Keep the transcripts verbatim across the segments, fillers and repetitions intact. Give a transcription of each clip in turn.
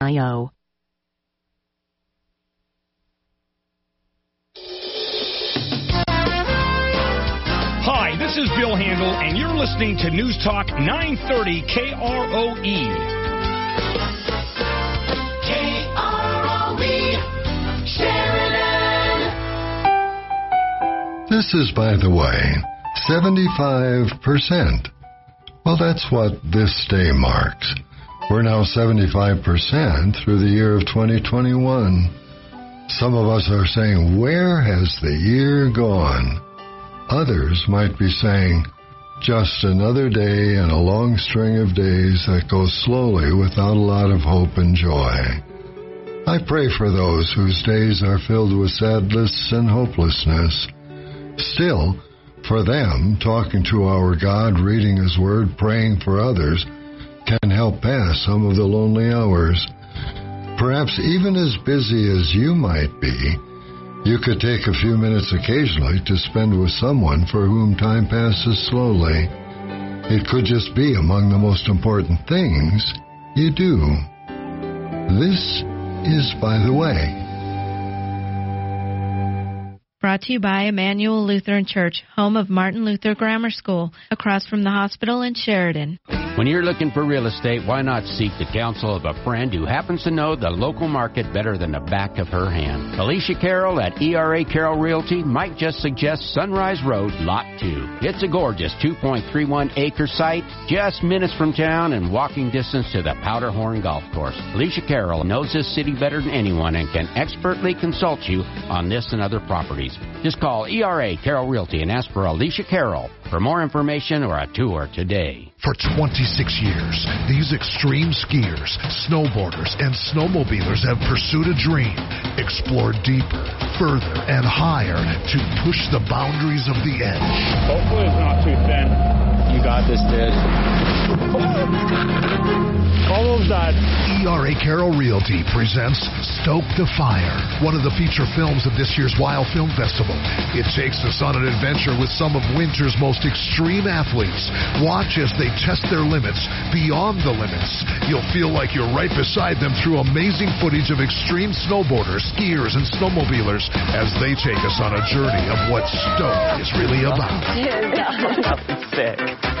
I O. Hi, this is Bill Handel, and you're listening to News Talk nine thirty K R O E. K R O E, Sheridan. This is, by the way, seventy-five percent. Well, that's what this day marks. We're now seventy-five percent through the year of twenty twenty-one. Some of us are saying, where has the year gone? Others might be saying, just another day and a long string of days that goes slowly without a lot of hope and joy. I pray for those whose days are filled with sadness and hopelessness. Still, for them, talking to our God, reading His Word, praying for others, can help pass some of the lonely hours. Perhaps even as busy as you might be, you could take a few minutes occasionally to spend with someone for whom time passes slowly. It could just be among the most important things you do. This is By the Way. Brought to you by Emmanuel Lutheran Church, home of Martin Luther Grammar School, across from the hospital in Sheridan. When you're looking for real estate, why not seek the counsel of a friend who happens to know the local market better than the back of her hand? Alicia Carroll at E R A Carroll Realty might just suggest Sunrise Road, Lot two. It's a gorgeous two point three one acre site, just minutes from town and walking distance to the Powderhorn Golf Course. Alicia Carroll knows this city better than anyone and can expertly consult you on this and other properties. Just call E R A Carroll Realty and ask for Alicia Carroll for more information or a tour today. For twenty-six years, these extreme skiers, snowboarders, and snowmobilers have pursued a dream, explored deeper, further, and higher to push the boundaries of the edge. Hopefully it's not too thin. You got this, dude. Almost done. E R A Carroll Realty presents Stoke the Fire, one of the feature films of this year's Wild Film Festival. It takes us on an adventure with some of winter's most extreme athletes. Watch as they test their limits beyond the limits. You'll feel like you're right beside them through amazing footage of extreme snowboarders, skiers, and snowmobilers as they take us on a journey of what Stoke is really about. That was sick.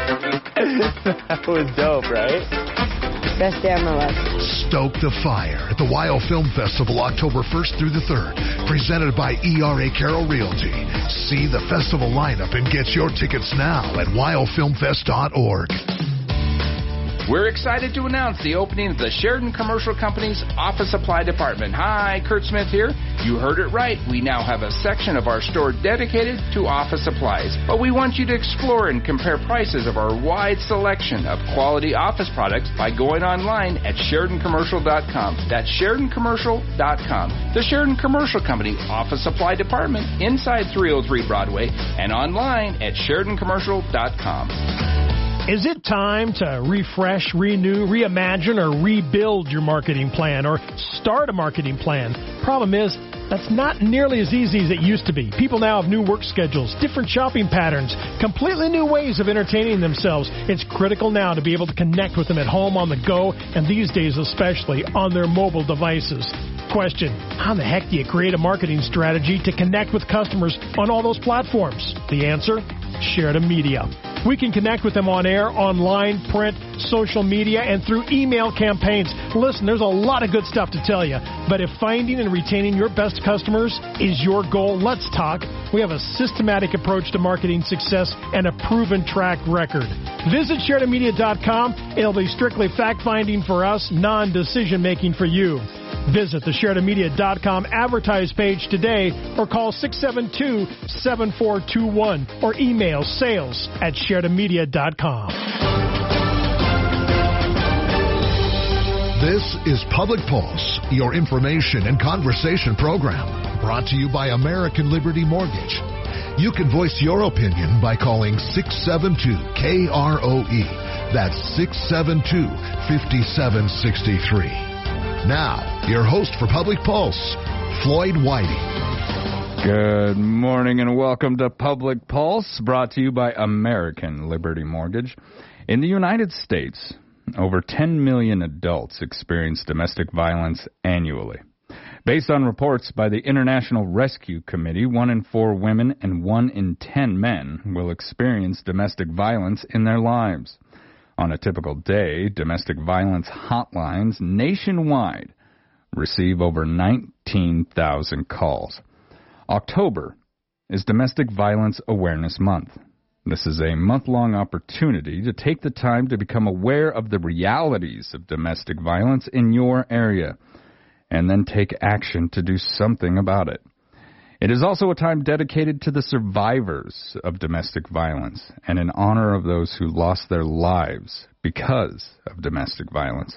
That was dope, right? Best day of my life. Stoke the Fire at the Wild Film Festival, October first through the third. Presented by E R A Carroll Realty. See the festival lineup and get your tickets now at wild film fest dot org. We're excited to announce the opening of the Sheridan Commercial Company's Office Supply Department. Hi, Kurt Smith here. You heard it right. We now have a section of our store dedicated to office supplies. But we want you to explore and compare prices of our wide selection of quality office products by going online at Sheridan Commercial dot com. That's Sheridan Commercial dot com. The Sheridan Commercial Company Office Supply Department inside three oh three Broadway and online at Sheridan Commercial dot com. Is it time to refresh, renew, reimagine, or rebuild your marketing plan or start a marketing plan? Problem is, that's not nearly as easy as it used to be. People now have new work schedules, different shopping patterns, completely new ways of entertaining themselves. It's critical now to be able to connect with them at home, on the go, and these days especially on their mobile devices. Question: how the heck do you create a marketing strategy to connect with customers on all those platforms? The answer? Sheridan Media. We can connect with them on air, online, print, social media, and through email campaigns. Listen, there's a lot of good stuff to tell you, but if finding and retaining your best customers is your goal, let's talk. We have a systematic approach to marketing success and a proven track record. Visit Sheridan Media dot com. It'll be strictly fact-finding for us, non-decision making for you. Visit the Sheridan Media dot com advertise page today or call six seven two, seven four two one or email sales at Sheridan Media dot com. This is Public Pulse, your information and conversation program, brought to you by American Liberty Mortgage. You can voice your opinion by calling six seven two K R O E. That's six seven two, five seven six three. Now, your host for Public Pulse, Floyd Whiting. Good morning and welcome to Public Pulse, brought to you by American Liberty Mortgage. In the United States, over ten million adults experience domestic violence annually. Based on reports by the International Rescue Committee, one in four women and one in ten men will experience domestic violence in their lives. On a typical day, domestic violence hotlines nationwide receive over nineteen thousand calls. October is Domestic Violence Awareness Month. This is a month-long opportunity to take the time to become aware of the realities of domestic violence in your area, and then take action to do something about it. It is also a time dedicated to the survivors of domestic violence and in honor of those who lost their lives because of domestic violence.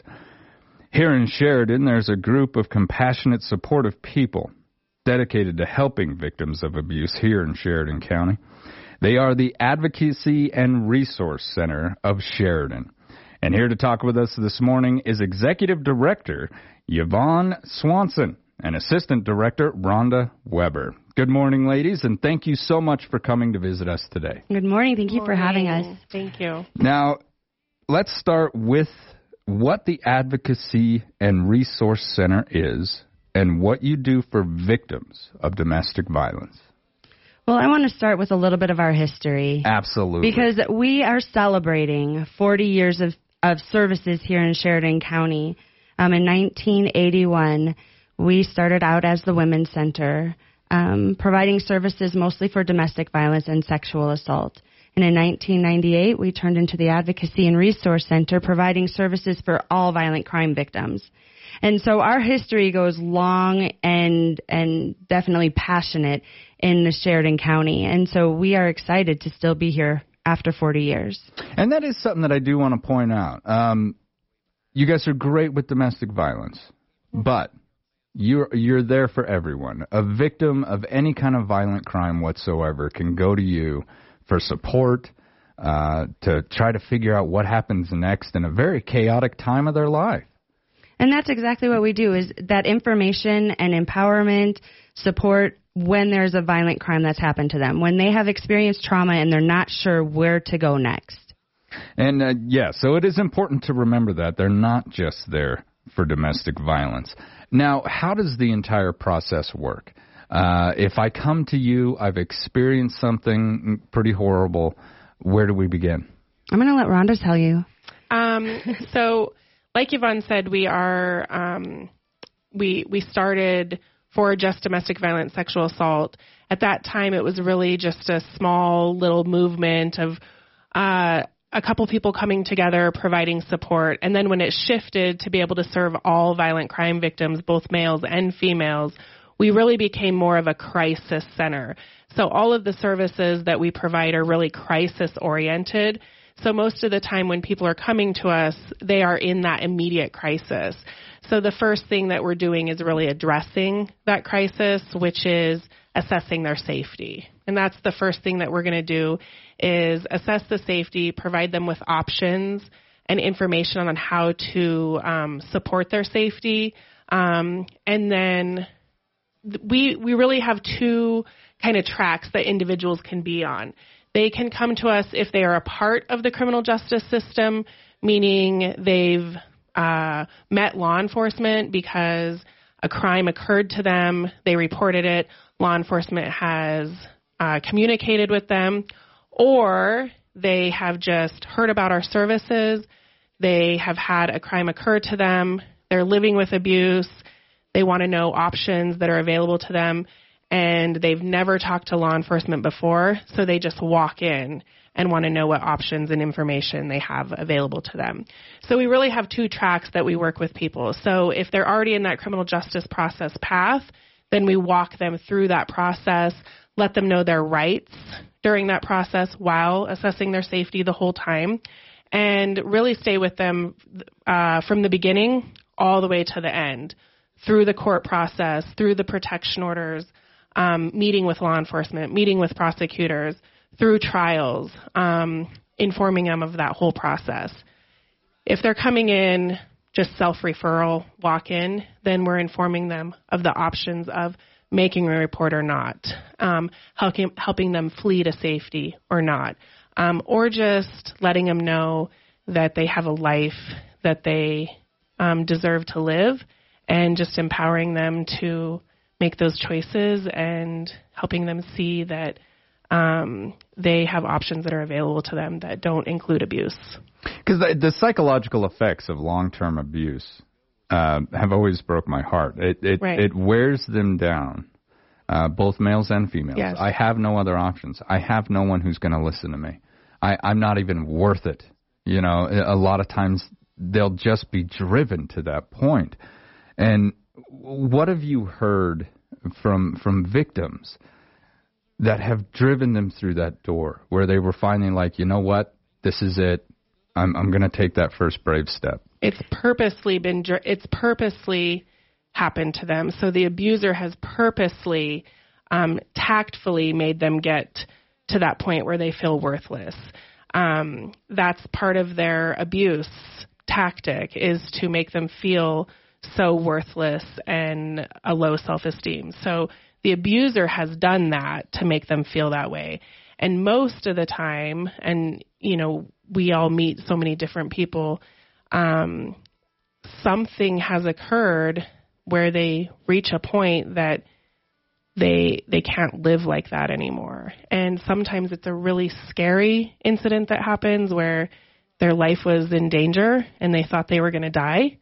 Here in Sheridan, there's a group of compassionate, supportive people dedicated to helping victims of abuse here in Sheridan County. They are the Advocacy and Resource Center of Sheridan. And here to talk with us this morning is Executive Director Yvonne Swanson and Assistant Director Rhonda Weber. Good morning, ladies, and thank you so much for coming to visit us today. Good morning. Thank you for having us. Thank you. Now, let's start with what the Advocacy and Resource Center is and what you do for victims of domestic violence. Well, I want to start with a little bit of our history. Absolutely. Because we are celebrating forty years of, of services here in Sheridan County. Um, in nineteen eighty-one, we started out as the Women's Center, um, providing services mostly for domestic violence and sexual assault. And in nineteen ninety-eight, we turned into the Advocacy and Resource Center, providing services for all violent crime victims. And so our history goes long and and definitely passionate in the Sheridan County. And so we are excited to still be here after forty years. And that is something that I do want to point out. Um, you guys are great with domestic violence, but you're you're there for everyone. A victim of any kind of violent crime whatsoever can go to you for support, uh, to try to figure out what happens next in a very chaotic time of their life. And that's exactly what we do, is that information and empowerment, support when there's a violent crime that's happened to them, when they have experienced trauma and they're not sure where to go next. And, uh, yeah, so it is important to remember that. They're not just there for domestic violence. Now, how does the entire process work? Uh, if I come to you, I've experienced something pretty horrible, where do we begin? I'm going to let Rhonda tell you. Um, so... Like Yvonne said, we are um, we we started for just domestic violence, sexual assault. At that time, it was really just a small little movement of uh, a couple people coming together, providing support. And then when it shifted to be able to serve all violent crime victims, both males and females, we really became more of a crisis center. So all of the services that we provide are really crisis oriented. So most of the time when people are coming to us, they are in that immediate crisis. So the first thing that we're doing is really addressing that crisis, which is assessing their safety. And that's the first thing that we're going to do, is assess the safety, provide them with options and information on how to um, support their safety. Um, and then we we really have two kind of tracks that individuals can be on. They can come to us if they are a part of the criminal justice system, meaning they've uh, met law enforcement because a crime occurred to them, they reported it, law enforcement has uh, communicated with them, or they have just heard about our services, they have had a crime occur to them, they're living with abuse, they want to know options that are available to them, and they've never talked to law enforcement before, so they just walk in and want to know what options and information they have available to them. So we really have two tracks that we work with people. So if they're already in that criminal justice process path, then we walk them through that process, let them know their rights during that process while assessing their safety the whole time, and really stay with them uh, from the beginning all the way to the end, through the court process, through the protection orders, Um, meeting with law enforcement, meeting with prosecutors, through trials, um, informing them of that whole process. If they're coming in just self-referral, walk-in, then we're informing them of the options of making a report or not, um, helping, helping them flee to safety or not, um, or just letting them know that they have a life that they um, deserve to live, and just empowering them to make those choices and helping them see that um, they have options that are available to them that don't include abuse. Because the, the psychological effects of long-term abuse uh, have always broke my heart. It it, right. it wears them down, uh, both males and females. Yes. I have no other options. I have no one who's going to listen to me. I, I'm not even worth it. You know, a lot of times they'll just be driven to that point. And what have you heard from from victims that have driven them through that door, where they were finally like, you know what, this is it. I'm I'm going to take that first brave step. It's purposely been it's purposely happened to them. So the abuser has purposely, um, tactfully made them get to that point where they feel worthless. Um, that's part of their abuse tactic, is to make them feel so worthless and a low self-esteem. So the abuser has done that to make them feel that way. And most of the time, and, you know, we all meet so many different people, um, something has occurred where they reach a point that they they can't live like that anymore. And sometimes it's a really scary incident that happens where their life was in danger and they thought they were going to die.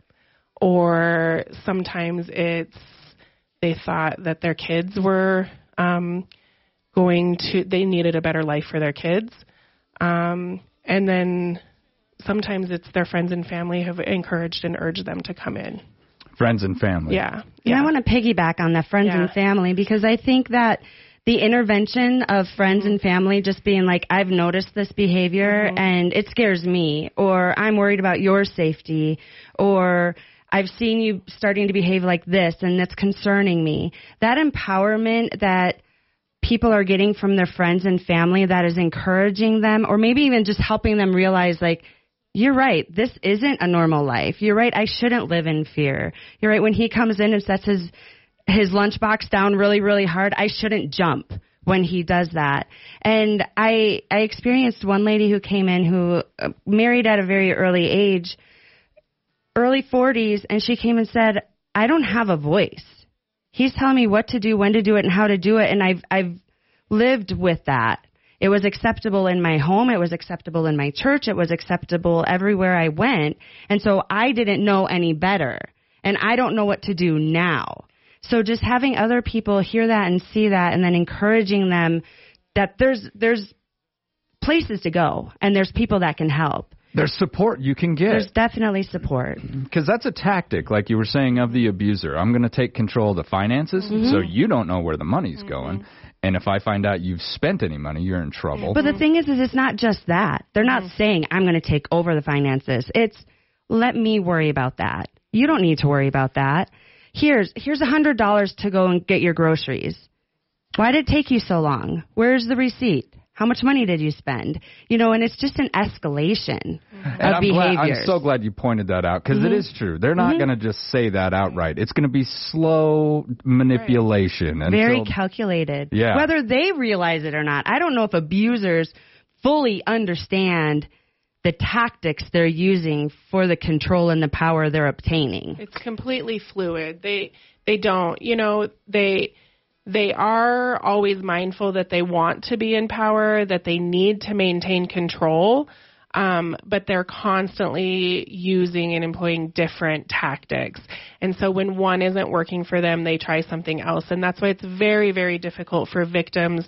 Or sometimes it's they thought that their kids were um, going to, they needed a better life for their kids. Um, and then sometimes it's their friends and family have encouraged and urged them to come in. Friends and family. Yeah. yeah. And I want to piggyback on the friends yeah. and family, because I think that the intervention of friends mm-hmm. and family just being like, I've noticed this behavior mm-hmm. and it scares me, or I'm worried about your safety, or I've seen you starting to behave like this and it's concerning me. That empowerment that people are getting from their friends and family that is encouraging them, or maybe even just helping them realize, like, you're right, this isn't a normal life. You're right, I shouldn't live in fear. You're right, when he comes in and sets his his lunchbox down really, really hard, I shouldn't jump when he does that. And I I experienced one lady who came in who uh, married at a very early age, early forties, and she came and said, I don't have a voice. He's telling me what to do, when to do it, and how to do it, and I've I've lived with that. It was acceptable in my home. It was acceptable in my church. It was acceptable everywhere I went. And so I didn't know any better. And I don't know what to do now. So just having other people hear that and see that, and then encouraging them that there's there's places to go and there's people that can help. There's support you can get. There's definitely support. Because that's a tactic, like you were saying, of the abuser. I'm going to take control of the finances, mm-hmm. so you don't know where the money's mm-hmm. going. And if I find out you've spent any money, you're in trouble. But the thing is, is it's not just that. They're not mm-hmm. saying, I'm going to take over the finances. It's, let me worry about that. You don't need to worry about that. Here's here's one hundred dollars to go and get your groceries. Why did it take you so long? Where's the receipt? How much money did you spend? You know, and it's just an escalation mm-hmm. of and I'm behaviors. Glad, I'm so glad you pointed that out, because mm-hmm. it is true. They're not mm-hmm. going to just say that outright. It's going to be slow manipulation. Right. Very until, calculated. Yeah. Whether they realize it or not. I don't know if abusers fully understand the tactics they're using for the control and the power they're obtaining. It's completely fluid. They they don't, you know, they... They are always mindful that they want to be in power, that they need to maintain control, um, but they're constantly using and employing different tactics. And so when one isn't working for them, they try something else. And that's why it's very, very difficult for victims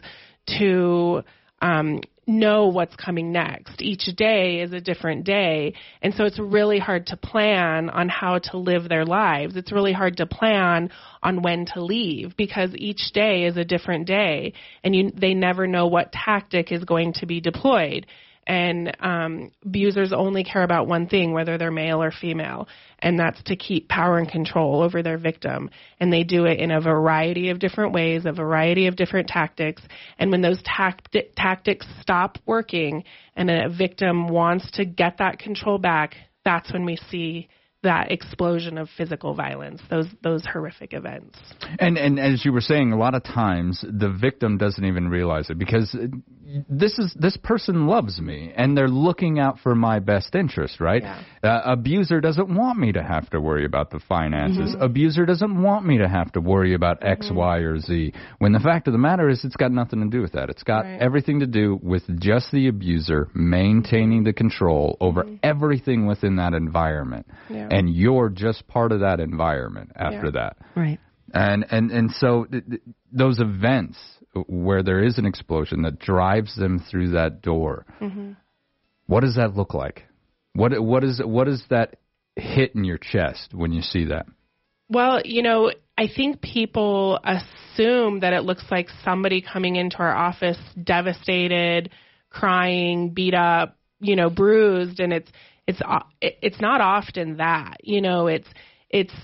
to um, know what's coming next. Each day is a different day. And so it's really hard to plan on how to live their lives. It's really hard to plan on when to leave, because each day is a different day, and you, they never know what tactic is going to be deployed. And um, abusers only care about one thing, whether they're male or female, and that's to keep power and control over their victim. And they do it in a variety of different ways, a variety of different tactics. And when those tact- tactics stop working and a victim wants to get that control back, that's when we see that explosion of physical violence, those those horrific events. And and as you were saying, a lot of times the victim doesn't even realize it, because this is this person loves me, and they're looking out for my best interest, right? Yeah. Uh, abuser doesn't want me to have to worry about the finances. Mm-hmm. Abuser doesn't want me to have to worry about mm-hmm. X, Y, or Z. When the fact of the matter is, it's got nothing to do with that. It's got right. everything to do with just the abuser maintaining the control over mm-hmm. everything within that environment, yeah. and you're just part of that environment after yeah. that. Right. And and and so th- th- those events where there is an explosion that drives them through that door, mm-hmm. what does that look like? What what is what is that hit in your chest when you see that? Well, you know, I think people assume that it looks like somebody coming into our office devastated, crying, beat up, you know, bruised, and it's it's it's not often that. You know, it's it's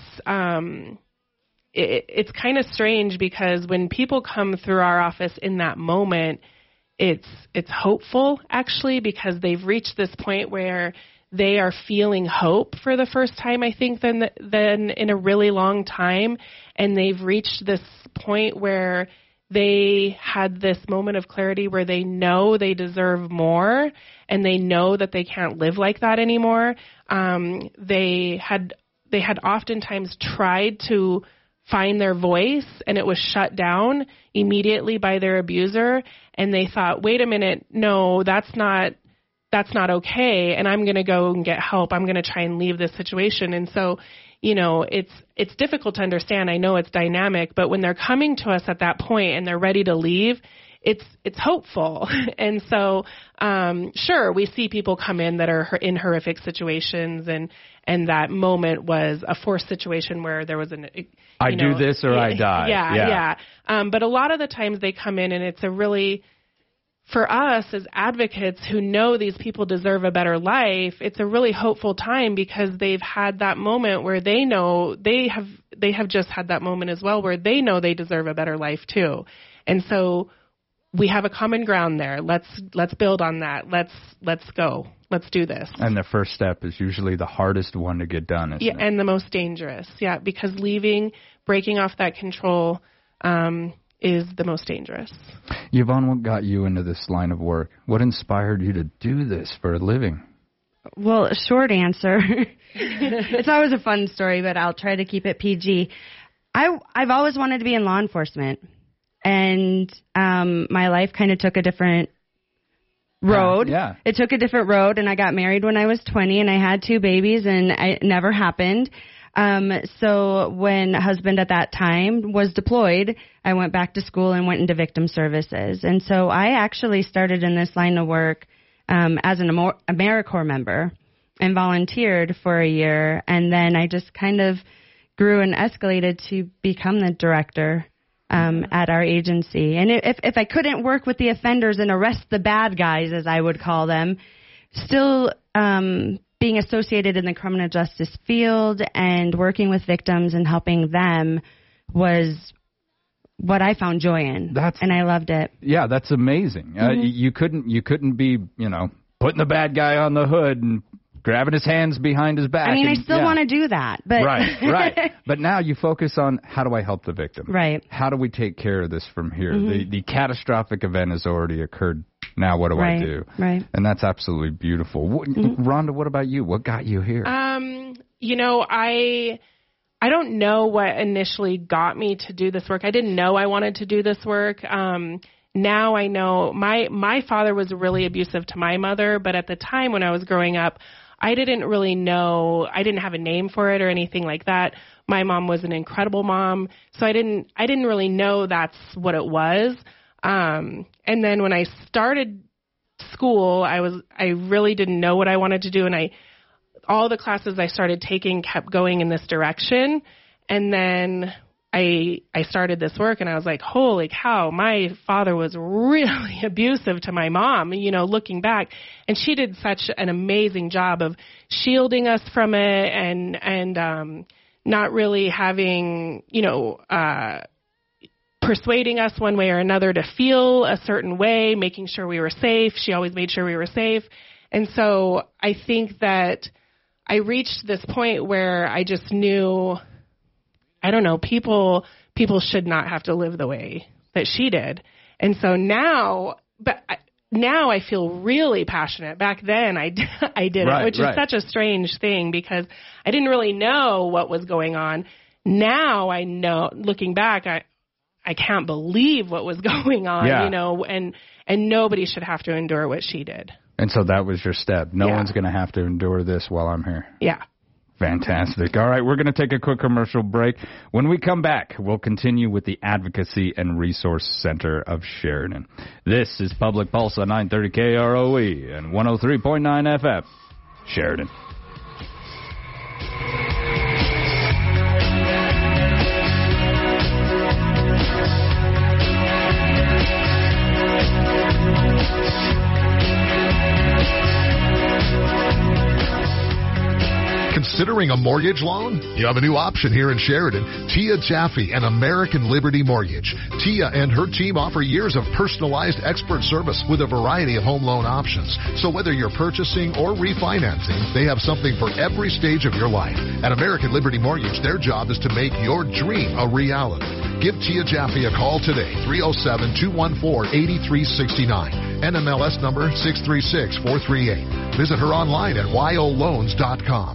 um it, it's kind of strange because when people come through our office in that moment, it's it's hopeful actually because they've reached this point where they are feeling hope for the first time, I think, than than in a really long time, and they've reached this point where they had this moment of clarity where they know they deserve more, and they know that they can't live like that anymore. Um, they had they had oftentimes tried to find their voice, and it was shut down immediately by their abuser, and they thought, wait a minute, no, that's not that's not okay, and I'm going to go and get help. I'm going to try and leave this situation. And so, you know, it's it's difficult to understand. I know it's dynamic, but when they're coming to us at that point and they're ready to leave, it's it's hopeful. And so, um, sure, we see people come in that are in horrific situations, and and that moment was a forced situation where there was an, you I know, do this or I die. Yeah, yeah. yeah. Um, but a lot of the times they come in and it's a really, for us as advocates who know these people deserve a better life, it's a really hopeful time because they've had that moment where they know they have they have just had that moment as well where they know they deserve a better life too. And so we have a common ground there. Let's let's build on that. Let's let's go. Let's do this. And the first step is usually the hardest one to get done, isn't yeah, it? and the most dangerous. Yeah, because leaving, breaking off that control, um, is the most dangerous. Yvonne, what got you into this line of work? What inspired you to do this for a living? Well, short answer. It's always a fun story, but I'll try to keep it P G. I, I've always wanted to be in law enforcement, and um, my life kind of took a different road. Yeah, yeah. It took a different road, and I got married when I was twenty, and I had two babies, and I, it never happened. Um, so when husband at that time was deployed, I went back to school and went into victim services. And so I actually started in this line of work um, as an Amer- AmeriCorps member and volunteered for a year. And then I just kind of grew and escalated to become the director um, at our agency. And if, if I couldn't work with the offenders and arrest the bad guys, as I would call them, still um being associated in the criminal justice field and working with victims and helping them was what I found joy in. That's, and I loved it. Yeah, that's amazing. Mm-hmm. Uh, you couldn't you couldn't be, you know, putting the bad guy on the hood and grabbing his hands behind his back. I mean, and, I still yeah. want to do that. But right, right. But now you focus on how do I help the victim? Right. How do we take care of this from here? Mm-hmm. The the catastrophic event has already occurred. Now what do right, I do? Right. And that's absolutely beautiful. What, mm-hmm. Rhonda, what about you? What got you here? Um, you know, I I don't know what initially got me to do this work. I didn't know I wanted to do this work. Um, now I know my my father was really abusive to my mother, but at the time when I was growing up, I didn't really know. I didn't have a name for it or anything like that. My mom was an incredible mom, so I didn't I didn't really know that's what it was. Um, and then when I started school, I was, I really didn't know what I wanted to do. And I, all the classes I started taking kept going in this direction. And then I, I started this work and I was like, holy cow, my father was really abusive to my mom, you know, looking back. And she did such an amazing job of shielding us from it and, and, um, not really having, you know, uh, persuading us one way or another to feel a certain way, making sure we were safe. She always made sure we were safe. And so I think that I reached this point where I just knew, I don't know, people people should not have to live the way that she did. And so now, but I, now I feel really passionate. Back then I, I didn't, right, which is right. such a strange thing because I didn't really know what was going on. Now I know, looking back, I, I can't believe what was going on, yeah. you know, and, and nobody should have to endure what she did. And so that was your step. No yeah. one's going to have to endure this while I'm here. Yeah. Fantastic. All right, we're going to take a quick commercial break. When we come back, we'll continue with the Advocacy and Resource Center of Sheridan. This is Public Pulse on nine thirty K R O E and one oh three point nine F M, Sheridan. Considering a mortgage loan? You have a new option here in Sheridan. Tia Jaffe and American Liberty Mortgage. Tia and her team offer years of personalized expert service with a variety of home loan options. So whether you're purchasing or refinancing, they have something for every stage of your life. At American Liberty Mortgage, their job is to make your dream a reality. Give Tia Jaffe a call today, three oh seven, two one four, eight three six nine. N M L S number six three six four three eight. Visit her online at y o loans dot com.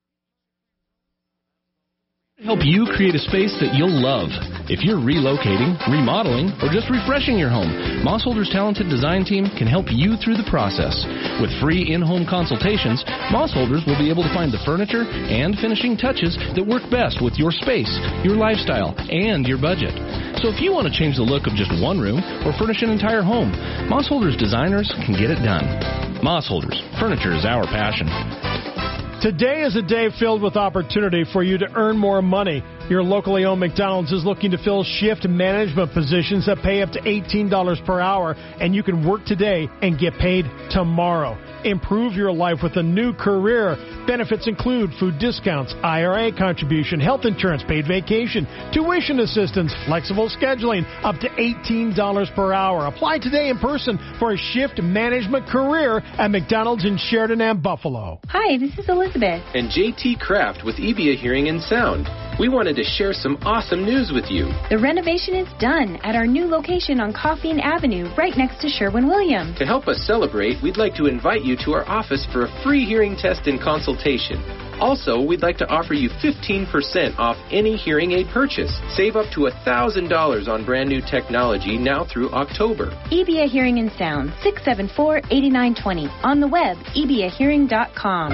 Help you create a space that you'll love. If you're relocating, remodeling, or just refreshing your home, Mossholder's talented design team can help you through the process. With free in-home consultations, Mossholders will be able to find the furniture and finishing touches that work best with your space, your lifestyle, and your budget. So if you want to change the look of just one room or furnish an entire home, Mossholders designers can get it done. Mossholders, furniture is our passion. Today is a day filled with opportunity for you to earn more money. Your locally owned McDonald's is looking to fill shift management positions that pay up to eighteen dollars per hour, and you can work today and get paid tomorrow. Improve your life with a new career. Benefits include food discounts, I R A contribution, health insurance, paid vacation, tuition assistance, flexible scheduling, up to eighteen dollars per hour. Apply today in person for a shift management career at McDonald's in Sheridan and Buffalo. Hi, this is Elizabeth. And J T Kraft with E B A Hearing and Sound. We wanted to share some awesome news with you. The renovation is done at our new location on Coffeen Avenue, right next to Sherwin-Williams. To help us celebrate, we'd like to invite you to our office for a free hearing test and consultation. Also, we'd like to offer you fifteen percent off any hearing aid purchase. Save up to one thousand dollars on brand new technology now through October. E B A Hearing and Sound, six seven four, eight nine two zero. On the web, e b a hearing dot com.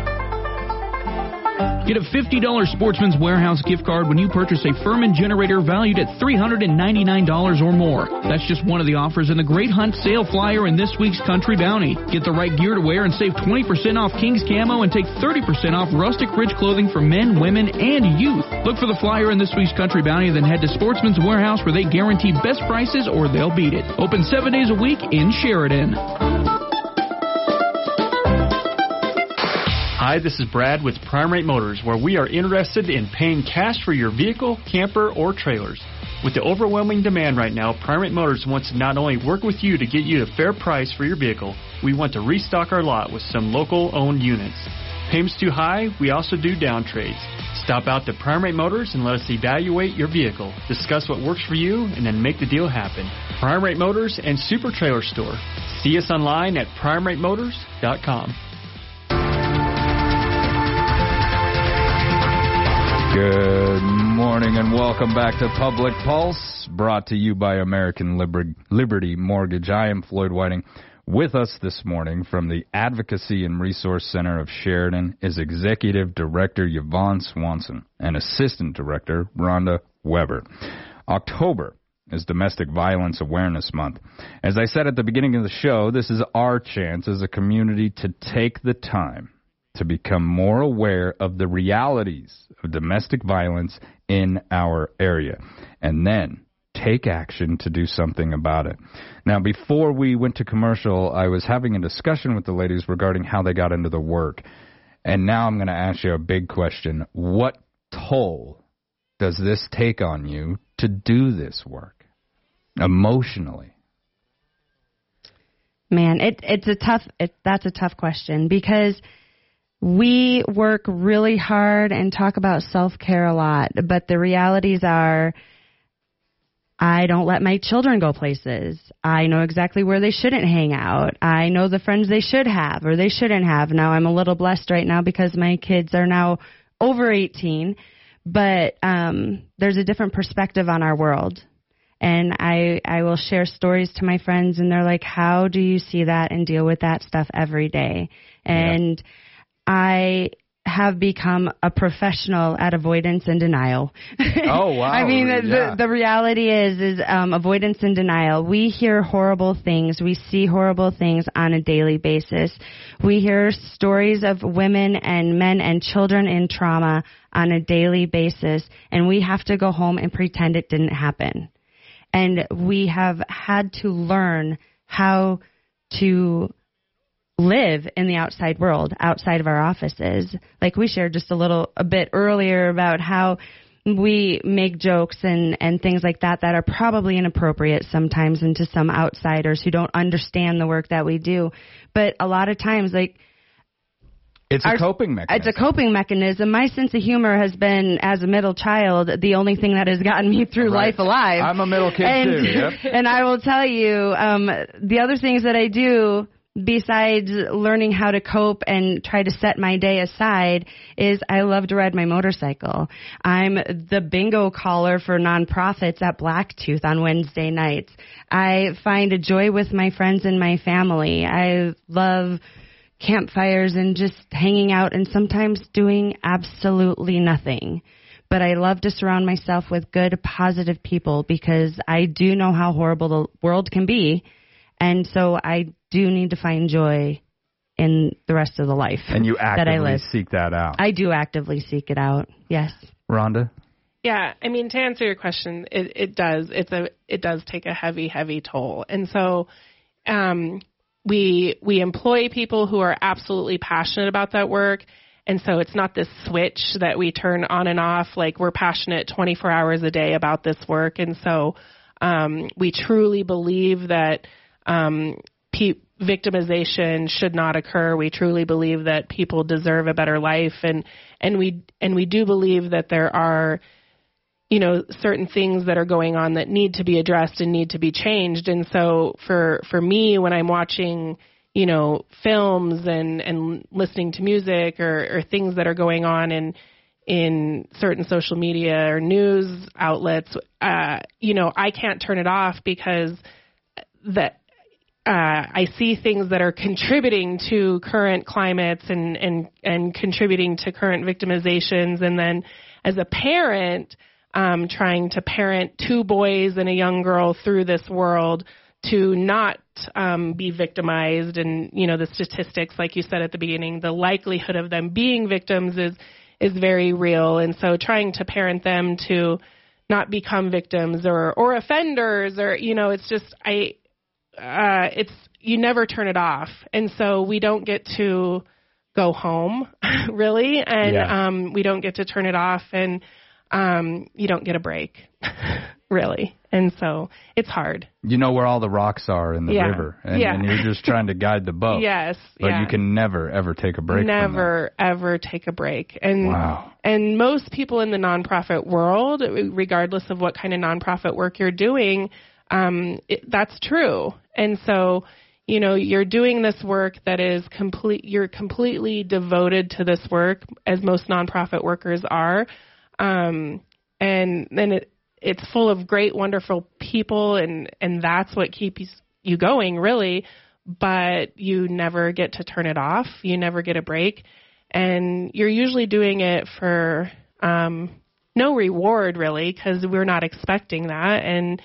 Get a fifty dollars Sportsman's Warehouse gift card when you purchase a Furman generator valued at three hundred ninety-nine dollars or more. That's just one of the offers in the Great Hunt sale flyer in this week's Country Bounty. Get the right gear to wear and save twenty percent off King's Camo and take thirty percent off Rustic Ridge clothing for men, women, and youth. Look for the flyer in this week's Country Bounty, then head to Sportsman's Warehouse where they guarantee best prices or they'll beat it. Open seven days a week in Sheridan. Hi, this is Brad with Prime Rate Motors, where we are interested in paying cash for your vehicle, camper, or trailers. With the overwhelming demand right now, Prime Rate Motors wants to not only work with you to get you a fair price for your vehicle, we want to restock our lot with some local-owned units. Payments too high? We also do down trades. Stop out to Prime Rate Motors and let us evaluate your vehicle, discuss what works for you, and then make the deal happen. Prime Rate Motors and Super Trailer Store. See us online at prime rate motors dot com. Good morning and welcome back to Public Pulse, brought to you by American Liber- Liberty Mortgage. I am Floyd Whiting. With us this morning from the Advocacy and Resource Center of Sheridan is Executive Director Yvonne Swanson and Assistant Director Rhonda Weber. October is Domestic Violence Awareness Month. As I said at the beginning of the show, this is our chance as a community to take the time to become more aware of the realities of domestic violence in our area, and then take action to do something about it. Now, before we went to commercial, I was having a discussion with the ladies regarding how they got into the work, and now I'm going to ask you a big question. What toll does this take on you to do this work, emotionally? Man, it, it's a tough, it, that's a tough question, because we work really hard and talk about self-care a lot, but the realities are I don't let my children go places. I know exactly where they shouldn't hang out. I know the friends they should have or they shouldn't have. Now, I'm a little blessed right now because my kids are now over eighteen, but um, there's a different perspective on our world. And I, I will share stories to my friends, and they're like, how do you see that and deal with that stuff every day? And yeah. I have become a professional at avoidance and denial. Oh, wow. I mean, yeah. the, the reality is, is um, avoidance and denial. We hear horrible things. We see horrible things on a daily basis. We hear stories of women and men and children in trauma on a daily basis, and we have to go home and pretend it didn't happen. And we have had to learn how to live in the outside world, outside of our offices. Like we shared just a little, a bit earlier about how we make jokes and, and things like that that are probably inappropriate sometimes and to some outsiders who don't understand the work that we do. But a lot of times, like, It's a our, coping mechanism. It's a coping mechanism. My sense of humor has been, as a middle child, the only thing that has gotten me through right. life alive. I'm a middle kid, and, too. Yep. And I will tell you, um, the other things that I do, besides learning how to cope and try to set my day aside, is I love to ride my motorcycle. I'm the bingo caller for nonprofits at Blacktooth on Wednesday nights. I find a joy with my friends and my family. I love campfires and just hanging out and sometimes doing absolutely nothing. But I love to surround myself with good, positive people because I do know how horrible the world can be. And so I do need to find joy in the rest of the life and you actively that I live. seek that out. I do actively seek it out, yes. Rhonda? Yeah, I mean, to answer your question, it, it does. It's a it does take a heavy, heavy toll. And so um, we we employ people who are absolutely passionate about that work. And so it's not this switch that we turn on and off. Like, we're passionate twenty-four hours a day about this work. And so um, we truly believe that um, pe- victimization should not occur. We truly believe that people deserve a better life. And, and we and we do believe that there are, you know, certain things that are going on that need to be addressed and need to be changed. And so for, for me, when I'm watching, you know, films and, and listening to music or, or things that are going on in, in certain social media or news outlets, uh, you know, I can't turn it off because that, uh, I see things that are contributing to current climates and, and, and contributing to current victimizations. And then as a parent, um, trying to parent two boys and a young girl through this world to not um, be victimized. And, you know, the statistics, like you said at the beginning, the likelihood of them being victims is is very real. And so trying to parent them to not become victims or, or offenders or, you know, it's just, I, uh, it's, you never turn it off. And so we don't get to go home, really. And yeah. um, we don't get to turn it off. And um, you don't get a break, really. And so it's hard. You know where all the rocks are in the yeah. river, and, yeah. and you're just trying to guide the boat. Yes. But yeah. you can never, ever take a break Never, from that. ever take a break. And, wow. and most people in the nonprofit world, regardless of what kind of nonprofit work you're doing, um, it, that's true. And so, you know, you're doing this work that is complete, you're completely devoted to this work, as most nonprofit workers are. Um, and then it, it's full of great, wonderful people, and, and that's what keeps you going, really. But you never get to turn it off. You never get a break. And you're usually doing it for um, no reward, really, because we're not expecting that. And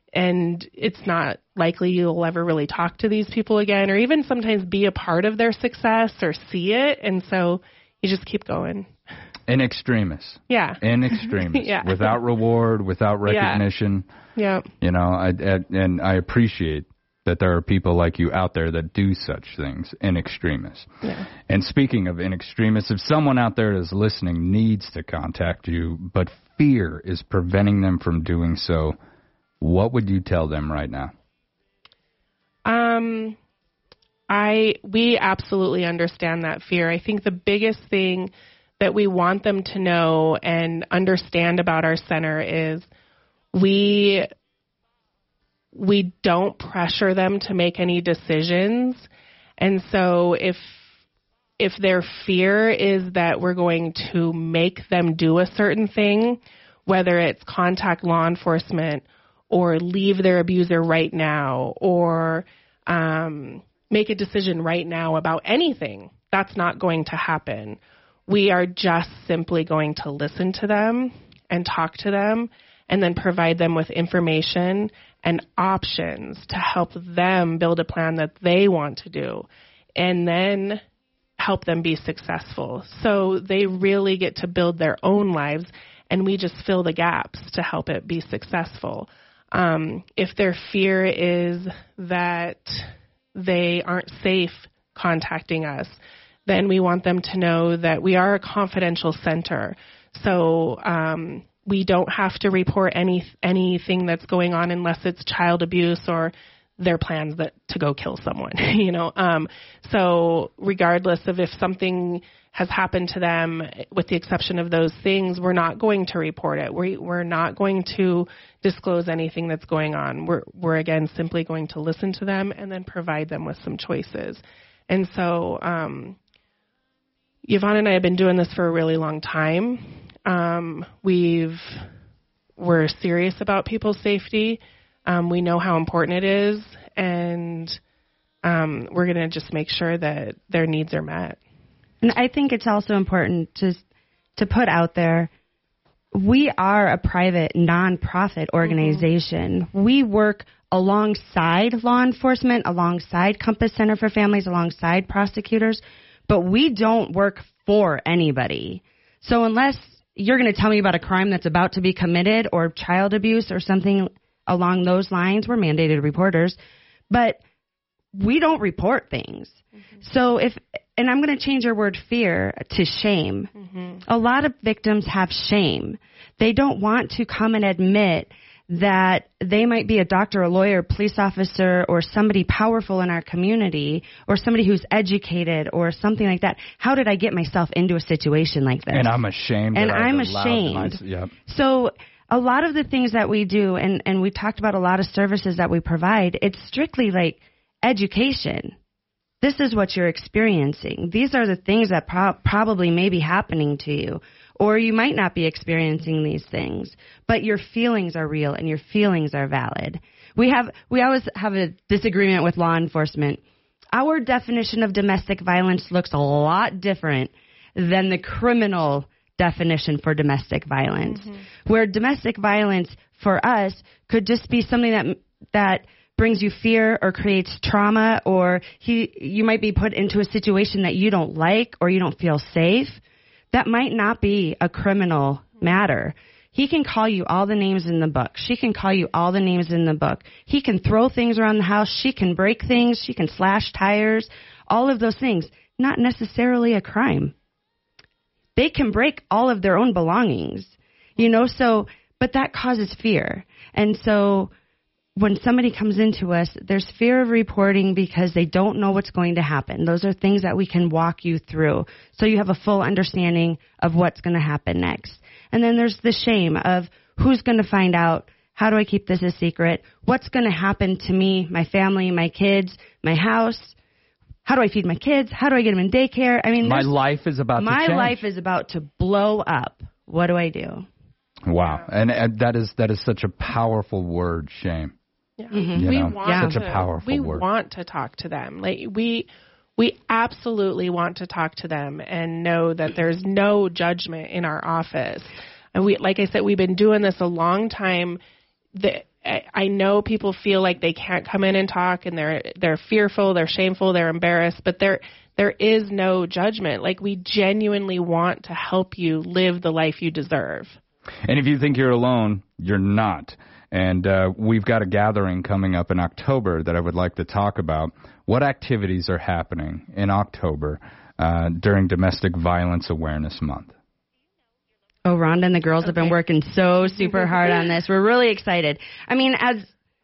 and it's not likely you'll ever really talk to these people again or even sometimes be a part of their success or see it. And so you just keep going. In extremis. Yeah. In extremis. yeah. Without reward, without recognition. Yeah. You know, I, I, and I appreciate that there are people like you out there that do such things in extremis. Yeah. And speaking of in extremis, if someone out there is listening needs to contact you, but fear is preventing them from doing so, what would you tell them right now? Um, I we absolutely understand that fear. I think the biggest thing that we want them to know and understand about our center is we we don't pressure them to make any decisions. And so if if their fear is that we're going to make them do a certain thing, whether it's contact law enforcement or leave their abuser right now or um, make a decision right now about anything, that's not going to happen. We are just simply going to listen to them and talk to them and then provide them with information and options to help them build a plan that they want to do and then help them be successful. So they really get to build their own lives, and we just fill the gaps to help it be successful. Um, if their fear is that they aren't safe contacting us, then we want them to know that we are a confidential center. So um, we don't have to report any anything that's going on unless it's child abuse or their plans that to go kill someone. you know. Um, so regardless of if something has happened to them, with the exception of those things, we're not going to report it. We, we're not going to disclose anything that's going on. We're, we're, again, simply going to listen to them and then provide them with some choices. And so um, Yvonne and I have been doing this for a really long time. Um, we've, we're serious about people's safety. Um, we know how important it is, and um, we're going to just make sure that their needs are met. And I think it's also important to to put out there, we are a private nonprofit organization. Mm-hmm. We work alongside law enforcement, alongside Compass Center for Families, alongside prosecutors, but we don't work for anybody. So unless you're going to tell me about a crime that's about to be committed or child abuse or something along those lines, we're mandated reporters, but we don't report things. Mm-hmm. So if, and I'm going to change your word fear to shame. Mm-hmm. A lot of victims have shame. They don't want to come and admit that they might be a doctor, a lawyer, police officer, or somebody powerful in our community, or somebody who's educated, or something like that. How did I get myself into a situation like this? And I'm ashamed. And that I'm I've allowed ashamed. My, yep. So a lot of the things that we do, and, and we talked about a lot of services that we provide, it's strictly like education. This is what you're experiencing. These are the things that pro- probably may be happening to you. Or you might not be experiencing these things, but your feelings are real and your feelings are valid. We have we always have a disagreement with law enforcement. Our definition of domestic violence looks a lot different than the criminal definition for domestic violence. Mm-hmm. Where domestic violence for us could just be something that that brings you fear or creates trauma, or he you might be put into a situation that you don't like or you don't feel safe. That might not be a criminal matter. He can call you all the names in the book. She can call you all the names in the book. He can throw things around the house. She can break things. She can slash tires. All of those things. Not necessarily a crime. They can break all of their own belongings. You know, so, but that causes fear. And so when somebody comes into us, there's fear of reporting because they don't know what's going to happen. Those are things that we can walk you through so you have a full understanding of what's going to happen next. And then there's the shame of who's going to find out, how do I keep this a secret, what's going to happen to me, my family, my kids, my house, how do I feed my kids, how do I get them in daycare? I mean, my life is about to my change. life is about to blow up. What do I do? Wow. And, and that is that is such a powerful word, shame. Yeah. Mm-hmm. You We know, want such to, a powerful we word. want to talk to them. Like we we absolutely want to talk to them and know that there's no judgment in our office. And we, like I said, we've been doing this a long time. The, I know people feel like they can't come in and talk, and they're they're fearful, they're shameful, they're embarrassed, but there there is no judgment. Like, we genuinely want to help you live the life you deserve. And if you think you're alone, you're not. And uh, we've got a gathering coming up in October that I would like to talk about. What activities are happening in October uh, during Domestic Violence Awareness Month? Oh, Rhonda and the girls okay. have been working so super hard on this. We're really excited. I mean, as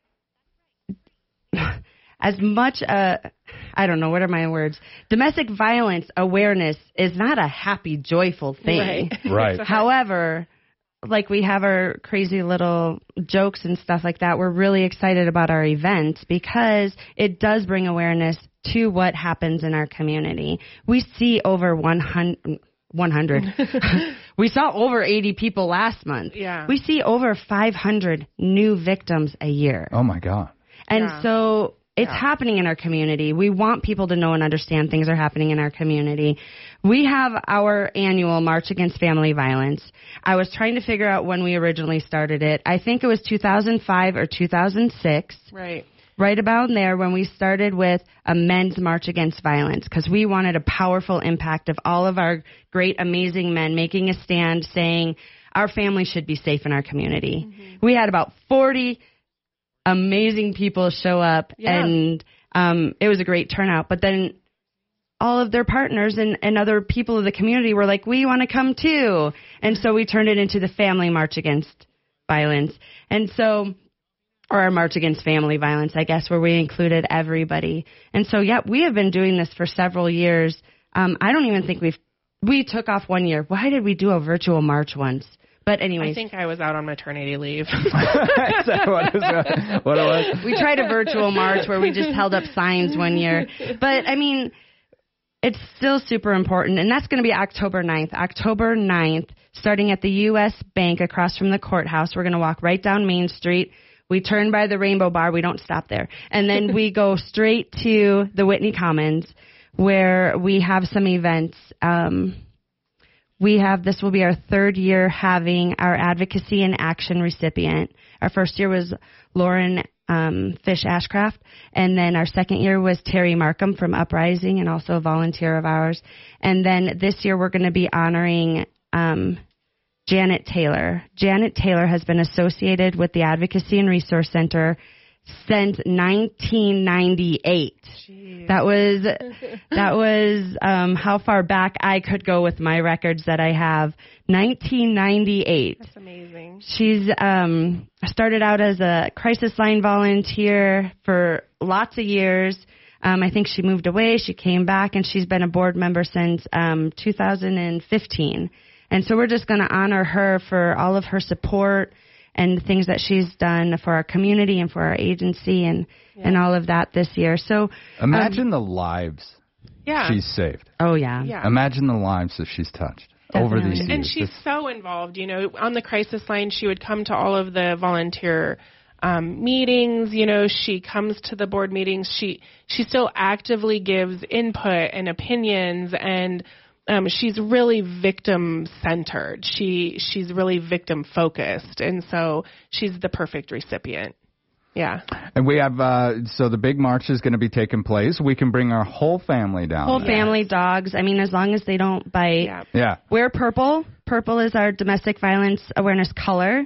as much, uh, I don't know, what are my words? Domestic violence awareness is not a happy, joyful thing. Right. Right. However, like we have our crazy little jokes and stuff like that, we're really excited about our events because it does bring awareness to what happens in our community. We see over one hundred, one hundred. We saw over eighty people last month. Yeah. We see over five hundred new victims a year. Oh, my God. And Yeah. so it's Yeah. happening in our community. We want people to know and understand things are happening in our community. We have our annual March Against Family Violence. I was trying to figure out when we originally started it. I think it was two thousand five or two thousand six. Right. Right about there when we started with a men's March Against Violence because we wanted a powerful impact of all of our great, amazing men making a stand saying our family should be safe in our community. Mm-hmm. We had about forty amazing people show up, Yeah. and um, it was a great turnout. But then all of their partners and, and other people of the community were like, we want to come too. And so we turned it into the Family March Against Violence. And so, or our March Against Family Violence, I guess, where we included everybody. And so, yeah, we have been doing this for several years. Um, I don't even think we've, we took off one year. Why did we do a virtual march once? But anyways. I think I was out on maternity leave. Is that what, is that what it was? We tried a virtual march where we just held up signs one year. But, I mean, it's still super important. And that's going to be October ninth. October ninth, starting at the U S Bank across from the courthouse. We're going to walk right down Main Street. We turn by the Rainbow Bar. We don't stop there. And then we go straight to the Whitney Commons where we have some events. Um, we have, this will be our third year having our Advocacy in Action recipient. Our first year was Lauren um, Fish Ashcraft. And then our second year was Terry Markham from Uprising and also a volunteer of ours. And then this year we're going to be honoring um, Janet Taylor. Janet Taylor has been associated with the Advocacy and Resource Center since nineteen ninety-eight. Jeez. That was that was um, how far back I could go with my records that I have. nineteen ninety-eight. That's amazing. She's um, started out as a crisis line volunteer for lots of years. Um, I think she moved away. She came back, and she's been a board member since um, two thousand fifteen. And so we're just going to honor her for all of her support and things that she's done for our community and for our agency and, yeah. and all of that this year. So imagine um, the lives yeah. she's saved. Oh, yeah. yeah. Imagine the lives that she's touched Definitely. over these years. And she's so involved. You know, on the crisis line, she would come to all of the volunteer um, meetings. You know, she comes to the board meetings. She, she still actively gives input and opinions, and Um, she's really victim-centered. She she's really victim-focused, and so she's the perfect recipient. Yeah. And we have, uh, so the big march is going to be taking place. We can bring our whole family down. Whole there. family, dogs. I mean, as long as they don't bite. Yeah. yeah. Wear purple. Purple is our domestic violence awareness color.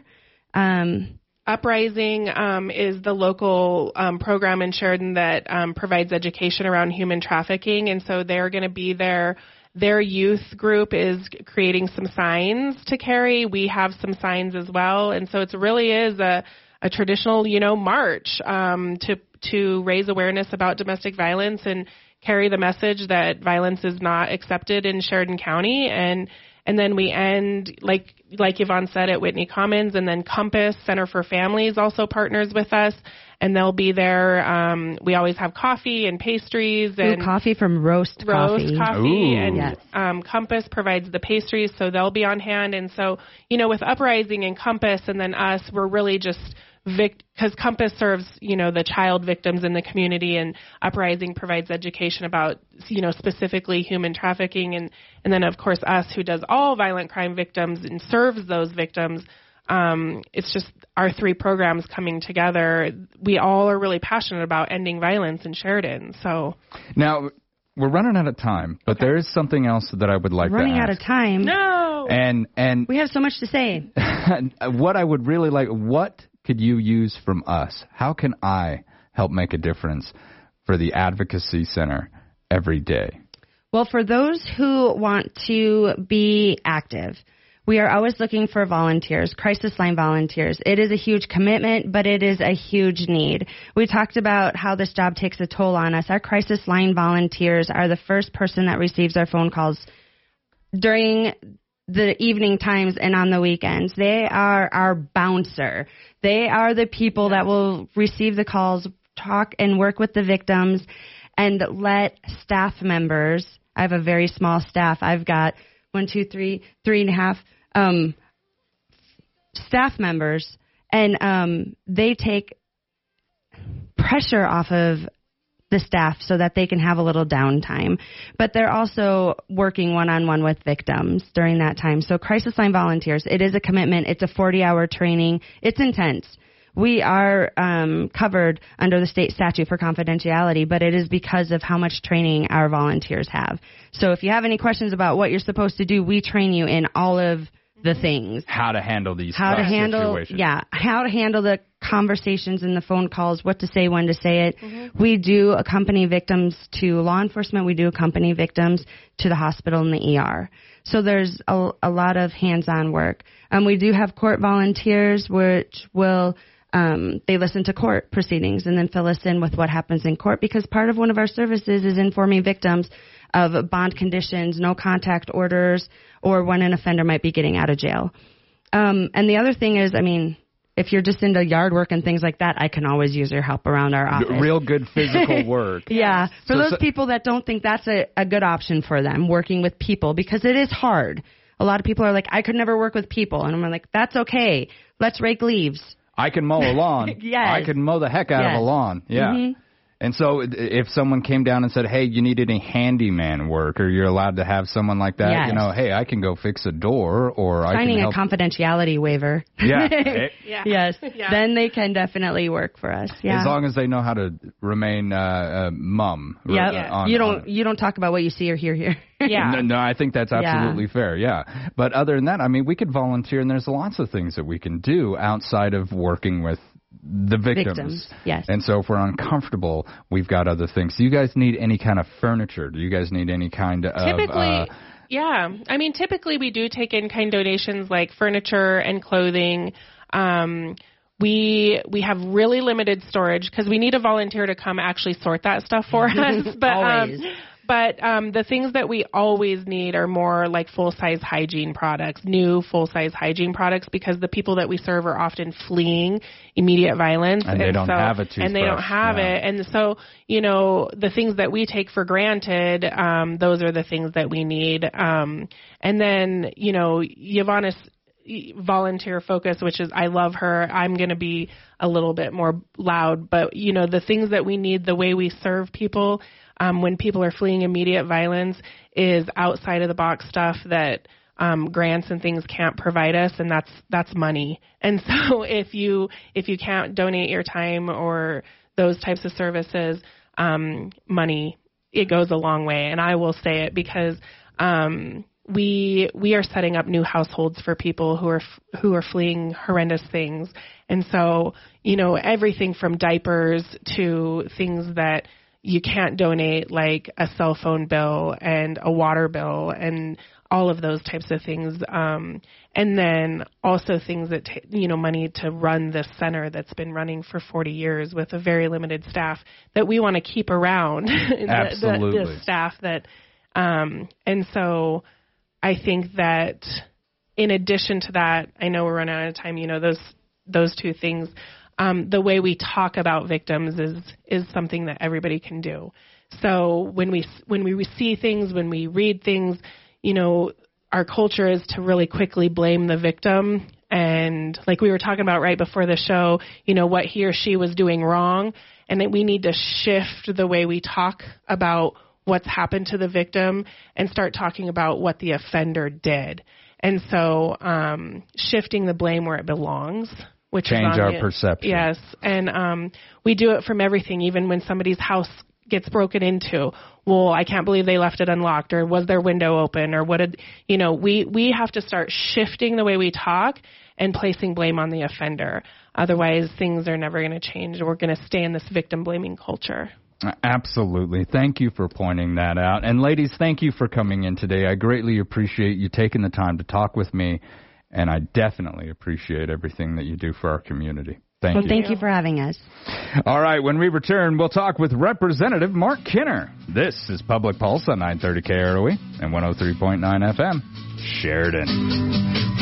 Um, Uprising um, is the local um, program in Sheridan that um, provides education around human trafficking, and so they're going to be there. Their youth group is creating some signs to carry. We have some signs as well. And so it really is a, a traditional, you know, march um, to to raise awareness about domestic violence and carry the message that violence is not accepted in Sheridan County. And and then we end, like like Yvonne said, at Whitney Commons, and then Compass Center for Families also partners with us. And they'll be there. Um, we always have coffee and pastries. and Ooh, coffee from Roast Coffee. Roast Coffee. Ooh. And yes. um, Compass provides the pastries, so they'll be on hand. And so, you know, with Uprising and Compass and then us, we're really just, vic- because Compass serves, you know, the child victims in the community, and Uprising provides education about, you know, specifically human trafficking. And, and then, of course, us, who does all violent crime victims and serves those victims. Um, it's just our three programs coming together. We all are really passionate about ending violence in Sheridan. So now we're running out of time, but okay. there is something else that I would like running to ask. Running out of time. No. And and we have so much to say. What I would really like, what could you use from us? How can I help make a difference for the Advocacy Center every day? Well, for those who want to be active, we are always looking for volunteers, crisis line volunteers. It is a huge commitment, but it is a huge need. We talked about how this job takes a toll on us. Our crisis line volunteers are the first person that receives our phone calls during the evening times and on the weekends. They are our bouncer. They are the people that will receive the calls, talk and work with the victims, and let staff members. I have a very small staff. I've got one, two, three, three and a half um, staff members, and um, they take pressure off of the staff so that they can have a little downtime. But they're also working one-on-one with victims during that time. So Crisis Line Volunteers, it is a commitment. It's a forty-hour training. It's intense. We are um, covered under the state statute for confidentiality, but it is because of how much training our volunteers have. So if you have any questions about what you're supposed to do, we train you in all of the things. How to handle these how to handle, situations. Yeah, how to handle the conversations and the phone calls, what to say, when to say it. Mm-hmm. We do accompany victims to law enforcement. We do accompany victims to the hospital and the E R. So there's a, a lot of hands-on work. Um, we do have court volunteers, which will um, they listen to court proceedings and then fill us in with what happens in court, because part of one of our services is informing victims of bond conditions, no contact orders, or when an offender might be getting out of jail. Um, and the other thing is, I mean, if you're just into yard work and things like that, I can always use your help around our office. Real good physical work. Yeah. For so, those so, people that don't think that's a, a good option for them, working with people, because it is hard. A lot of people are like, I could never work with people. And I'm like, that's okay. Let's rake leaves. I can mow a lawn. Yes. I can mow the heck out yes. of a lawn. Yeah. Mm-hmm. And so if someone came down and said, hey, you need any handyman work, or you're allowed to have someone like that, yes. you know, hey, I can go fix a door, or Signing I can help. a confidentiality waiver. Yeah. yeah. Yes. Yeah. Then they can definitely work for us. Yeah. As long as they know how to remain uh, uh, mum. Yep. Yeah. On, you don't on, you don't talk about what you see or hear here. Yeah. No, no, I think that's absolutely yeah. fair, yeah. But other than that, I mean, we could volunteer, and there's lots of things that we can do outside of working with the victims. Victims, yes. And so if we're uncomfortable, we've got other things. Do you guys need any kind of furniture? Do you guys need any kind of... Typically, uh, yeah. I mean, typically we do take in-kind donations like furniture and clothing. Um, we we have really limited storage because we need a volunteer to come actually sort that stuff for us. But, Always. Um, But um, the things that we always need are more like full-size hygiene products, new full-size hygiene products, because the people that we serve are often fleeing immediate violence. And they and don't so, have a toothbrush. And they don't have yeah. it. And so, you know, the things that we take for granted, um, those are the things that we need. Um, and then, you know, Yvonne's volunteer focus, which is, I love her. I'm going to be a little bit more loud. But, you know, the things that we need, the way we serve people, Um, when people are fleeing immediate violence, is outside of the box stuff that um, grants and things can't provide us, and that's that's money. And so if you if you can't donate your time or those types of services, um, money, it goes a long way. And I will say it because um, we we are setting up new households for people who are who are fleeing horrendous things, and so you know everything from diapers to things that you can't donate, like a cell phone bill and a water bill and all of those types of things. Um, and then also things that, t- you know, money to run this center that's been running for forty years with a very limited staff that we want to keep around. Absolutely. the, the, the staff that, um, and so I think that in addition to that, I know we're running out of time, you know, those, those two things. Um, the way we talk about victims is is something that everybody can do. So when we when we see things, when we read things, you know, our culture is to really quickly blame the victim. And like we were talking about right before the show, you know, what he or she was doing wrong. And that we need to shift the way we talk about what's happened to the victim and start talking about what the offender did. And so um, shifting the blame where it belongs. Which Change is our the, perception. Yes, and um, we do it from everything, even when somebody's house gets broken into. Well, I can't believe they left it unlocked, or was their window open, or what did, you know, we, we have to start shifting the way we talk and placing blame on the offender. Otherwise, things are never going to change. We're going to stay in this victim-blaming culture. Absolutely. Thank you for pointing that out. And ladies, thank you for coming in today. I greatly appreciate you taking the time to talk with me and I definitely appreciate everything that you do for our community. Thank well, you. Thank you for having us. All right, when we return, we'll talk with Representative Mark Kinner. This is Public Pulse on nine thirty K R O E and one oh three point nine F M, Sheridan.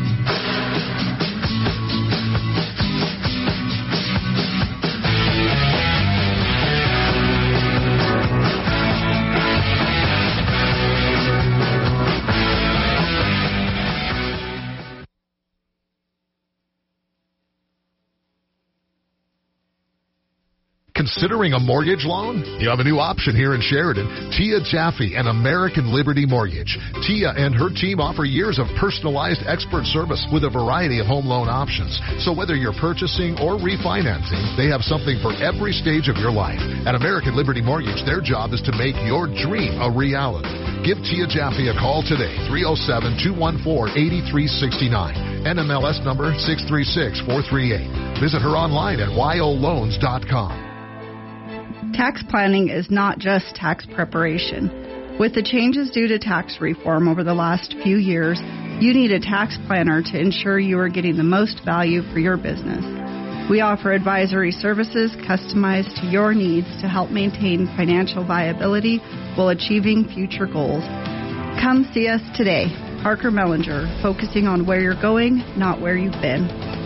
Considering a mortgage loan? You have a new option here in Sheridan. Tia Jaffe and American Liberty Mortgage. Tia and her team offer years of personalized expert service with a variety of home loan options. So whether you're purchasing or refinancing, they have something for every stage of your life. At American Liberty Mortgage, their job is to make your dream a reality. Give Tia Jaffe a call today, three oh seven, two one four, eight three six nine. N M L S number six three six four three eight. Visit her online at y o loans dot com. Tax planning is not just tax preparation. With the changes due to tax reform over the last few years, you need a tax planner to ensure you are getting the most value for your business. We offer advisory services customized to your needs to help maintain financial viability while achieving future goals. Come see us today. Parker Mellinger, focusing on where you're going, not where you've been.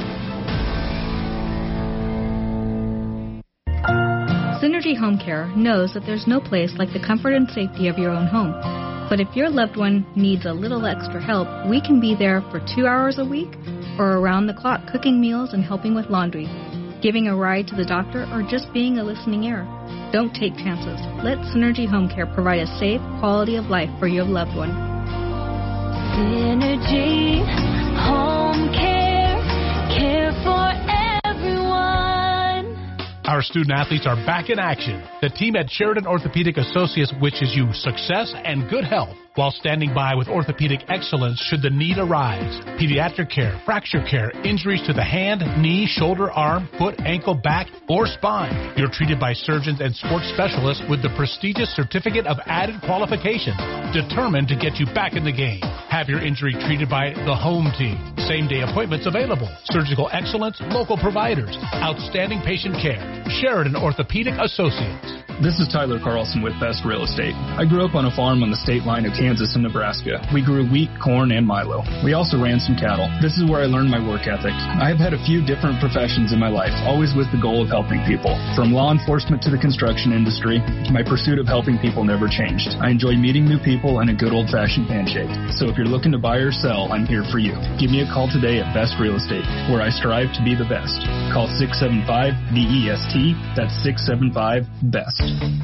Synergy Home Care knows that there's no place like the comfort and safety of your own home. But if your loved one needs a little extra help, we can be there for two hours a week or around the clock cooking meals and helping with laundry, giving a ride to the doctor, or just being a listening ear. Don't take chances. Let Synergy Home Care provide a safe quality of life for your loved one. Synergy Home Care, care for everyone. Our student athletes are back in action. The team at Sheridan Orthopedic Associates wishes you success and good health while standing by with orthopedic excellence should the need arise. Pediatric care, fracture care, injuries to the hand, knee, shoulder, arm, foot, ankle, back, or spine. You're treated by surgeons and sports specialists with the prestigious Certificate of Added Qualification, determined to get you back in the game. Have your injury treated by the home team. Same-day appointments available. Surgical excellence, local providers. Outstanding patient care. Sheridan Orthopedic Associates. This is Tyler Carlson with Best Real Estate. I grew up on a farm on the state line of Kansas and Nebraska. We grew wheat, corn, and Milo. We also ran some cattle. This is where I learned my work ethic. I have had a few different professions in my life, always with the goal of helping people. From law enforcement to the construction industry, my pursuit of helping people never changed. I enjoy meeting new people and a good old-fashioned handshake. So if you're looking to buy or sell, I'm here for you. Give me a call today at Best Real Estate, where I strive to be the best. Call six seven five B E S T. That's six seven five B E S T.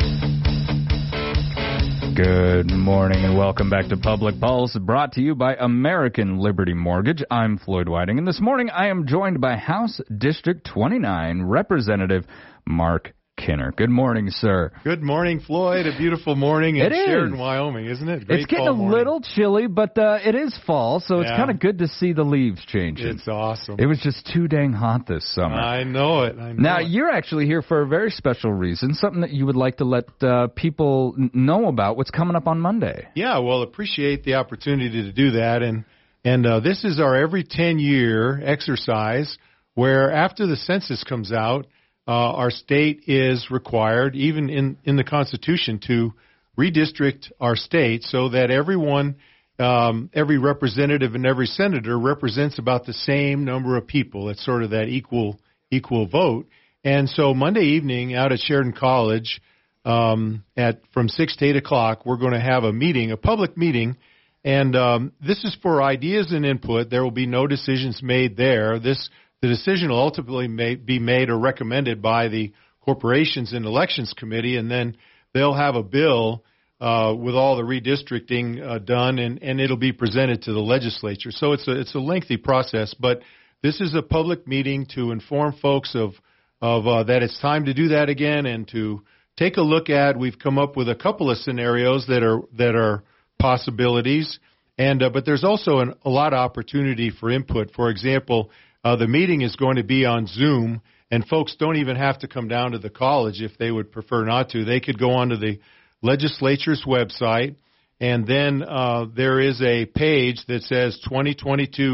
Good morning and welcome back to Public Pulse, brought to you by American Liberty Mortgage. I'm Floyd Whiting, and this morning I am joined by House District twenty-nine Representative Mark Kinner. Good morning, sir. Good morning, Floyd. A beautiful morning in Sheridan, Wyoming, isn't it? Great it's getting fall a morning. little chilly, but uh, it is fall, so it's Yeah. kind of good to see the leaves changing. It's awesome. It was just too dang hot this summer. I know it. I know Now, it. you're actually here for a very special reason, something that you would like to let uh, people n- know about, what's coming up on Monday. Yeah, well, appreciate the opportunity to do that. And and uh, this is our every ten-year exercise where after the census comes out, uh, our state is required, even in, in the Constitution, to redistrict our state so that everyone, um, every representative and every senator represents about the same number of people. It's sort of that equal equal vote. And so Monday evening out at Sheridan College, um, at from six to eight o'clock, we're going to have a meeting, a public meeting, and um, this is for ideas and input. There will be no decisions made there. This the decision will ultimately may, be made or recommended by the Corporations and Elections Committee, and then they'll have a bill uh, with all the redistricting uh, done, and, and it'll be presented to the legislature. So it's a it's a lengthy process, but this is a public meeting to inform folks of of uh, that it's time to do that again and to take a look at. We've come up with a couple of scenarios that are that are possibilities, and uh, but there's also an, a lot of opportunity for input. For example, uh, the meeting is going to be on Zoom, and folks don't even have to come down to the college if they would prefer not to. They could go onto the legislature's website, and then uh, there is a page that says twenty twenty-two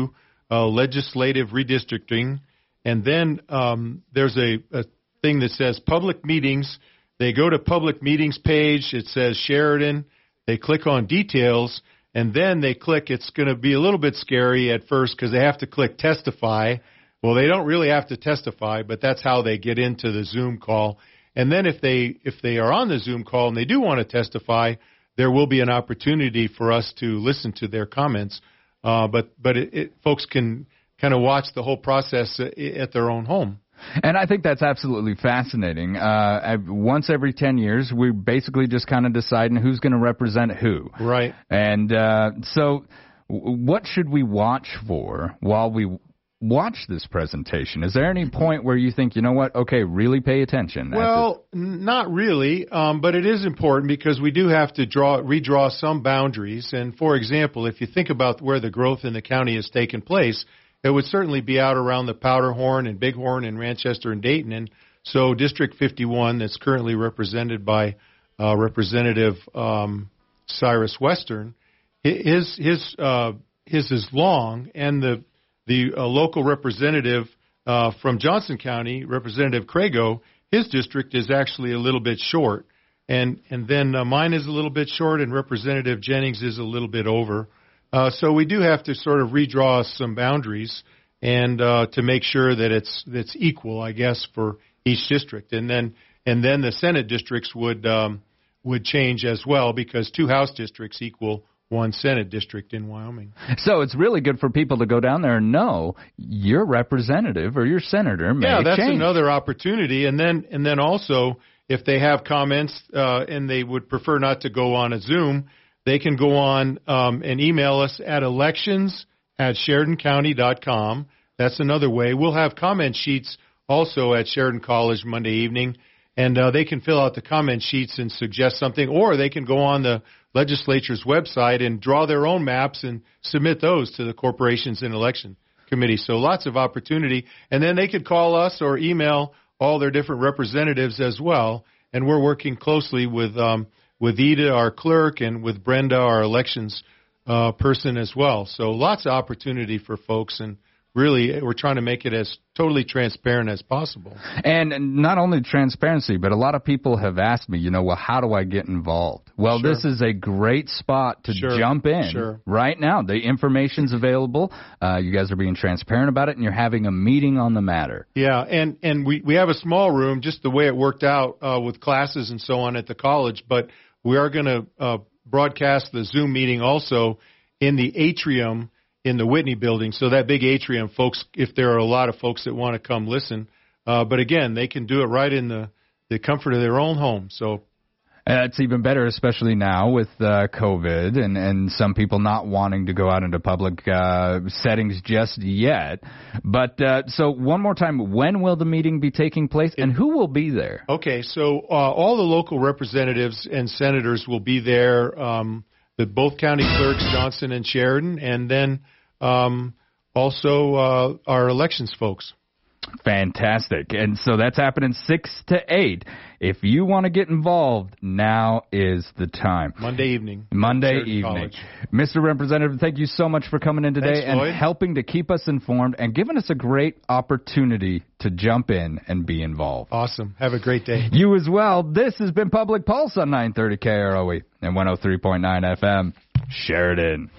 uh, legislative redistricting, and then um, there's a, a thing that says public meetings. They go to public meetings page. It says Sheridan. They click on details, and then they click. It's going to be a little bit scary at first because they have to click testify. Well, they don't really have to testify, but that's how they get into the Zoom call. And then if they if they are on the Zoom call and they do want to testify, there will be an opportunity for us to listen to their comments. Uh, but but it, it, folks can kind of watch the whole process at their own home. And I think that's absolutely fascinating. Uh, once every ten years, we're basically just kind of deciding who's going to represent who. Right. And uh, so what should we watch for while we watch this presentation? Is there any point where you think, you know what, okay, really pay attention? Well, not really, um, but it is important because we do have to draw redraw some boundaries. And, for example, if you think about where the growth in the county has taken place, it would certainly be out around the Powderhorn and Bighorn and Manchester and Dayton. And so District fifty-one, that's currently represented by uh, Representative um, Cyrus Western, his his uh, his is long, and the the uh, local representative uh, from Johnson County, Representative Crago, his district is actually a little bit short, and and then uh, mine is a little bit short, and Representative Jennings is a little bit over. Uh, so we do have to sort of redraw some boundaries and uh, to make sure that it's that's equal, I guess, for each district. And then and then the Senate districts would um, would change as well because two House districts equal one Senate district in Wyoming. So it's really good for people to go down there and know your representative or your senator may Yeah, that's change. another opportunity. And then and then also if they have comments uh, and they would prefer not to go on a Zoom, they can go on um, and email us at elections at Sheridan County dot com. That's another way. We'll have comment sheets also at Sheridan College Monday evening, and uh, they can fill out the comment sheets and suggest something, or they can go on the legislature's website and draw their own maps and submit those to the Corporations and Election Committee. So lots of opportunity. And then they could call us or email all their different representatives as well, and we're working closely with um, with Ida, our clerk, and with Brenda, our elections uh, person as well. So lots of opportunity for folks, and really we're trying to make it as totally transparent as possible. And not only transparency, but a lot of people have asked me, you know, well, how do I get involved? Well, Sure. this is a great spot to Sure. jump in Sure. right now. The information's available. Uh, you guys are being transparent about it, and you're having a meeting on the matter. Yeah, and, and we, we have a small room, just the way it worked out uh, with classes and so on at the college, but we are going to uh, broadcast the Zoom meeting also in the atrium in the Whitney building. So that big atrium, folks, if there are a lot of folks that want to come listen. Uh, but again, they can do it right in the, the comfort of their own home. So Uh, it's even better, especially now with uh, COVID and, and some people not wanting to go out into public uh, settings just yet. But uh, so one more time, when will the meeting be taking place, and who will be there? Okay, so uh, all the local representatives and senators will be there, um, the both county clerks, Johnson and Sheridan, and then um, also uh, our elections folks. Fantastic. And so that's happening six to eight. If you want to get involved, now is the time. Monday evening. Monday Sheridan evening. College. Mister Representative, thank you so much for coming in today Thanks, and Floyd. helping to keep us informed and giving us a great opportunity to jump in and be involved. Awesome. Have a great day. You as well. This has been Public Pulse on nine thirty K R O E and one oh three point nine F M, Sheridan.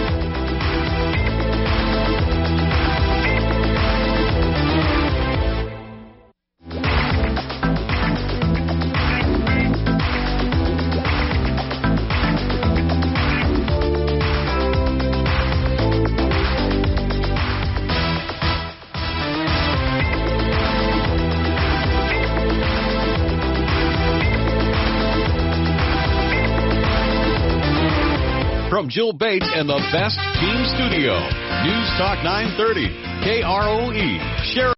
From Jill Bates and the Best Team Studio, News Talk nine thirty, K R O E, Sheridan.